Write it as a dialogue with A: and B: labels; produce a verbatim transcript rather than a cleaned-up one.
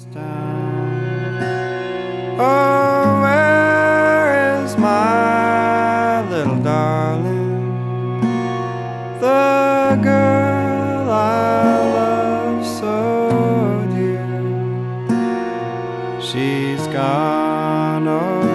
A: down. Oh, where is my little darling, the girl I love so dear? She's gone, oh